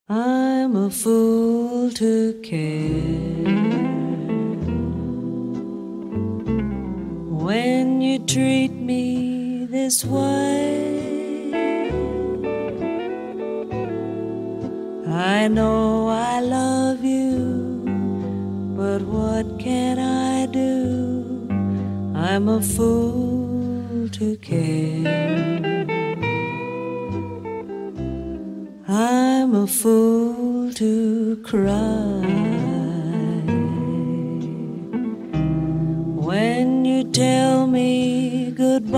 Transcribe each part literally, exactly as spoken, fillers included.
I'm a fool to care when you treat me this way. I know I love you, but what can I do? I'm a fool to care. I'm a fool to cry when you tell me goodbye.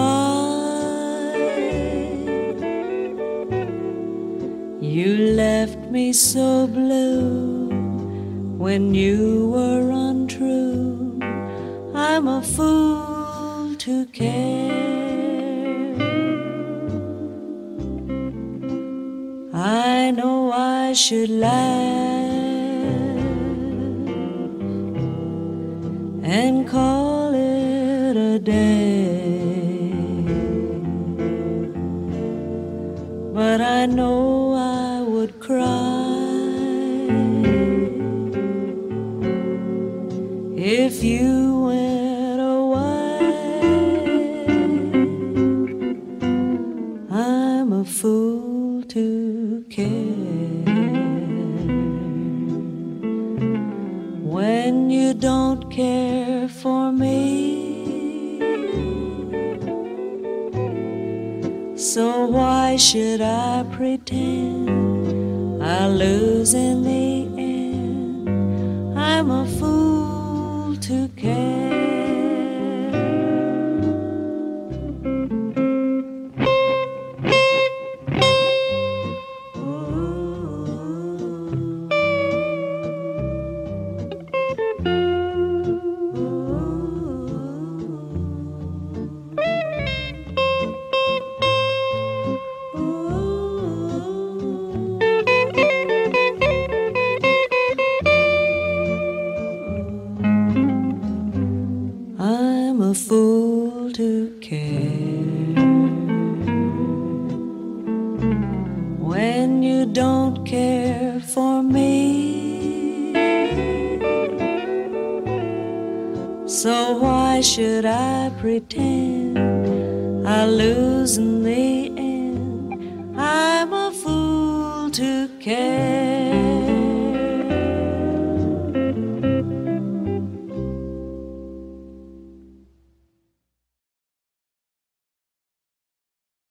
You left me so blue when you were untrue. I'm a fool to care. I know I should laugh and call it a day, but I know I would cry if you went away. I'm a fool to care when you don't care for me. So why should I pretend I'll lose in the end? I'm a fool to care. I'm a fool to care when you don't care for me. So why should I pretend I'll lose in the end? I'm a fool to care.